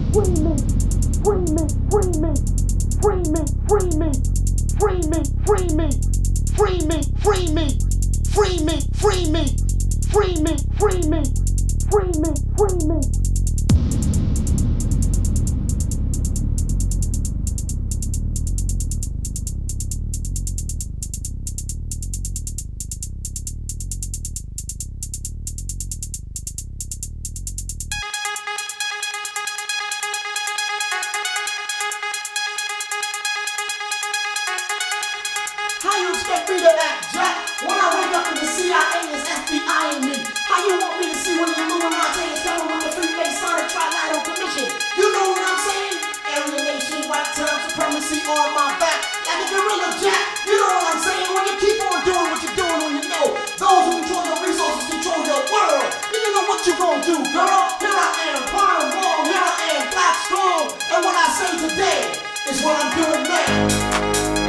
Free me, free me, free me, free me, free me, free me, free me, free me, free me, free me, free me, free me, free me, free me, free me. How you expect me to act, Jack, when I wake up and the CIA is FBIing me? How you want me to see when the Illuminati is coming with the Freemasonic Trilateral Commission? You know what I'm saying? Alienation, white term supremacy on my back. Like a gorilla, Jack, you know what I'm saying? When you keep on doing what you're doing when you know those who control your resources control your world. You know what you gonna do, girl? Here I am, born wrong, here I am, black strong. And what I say today is what I'm doing now.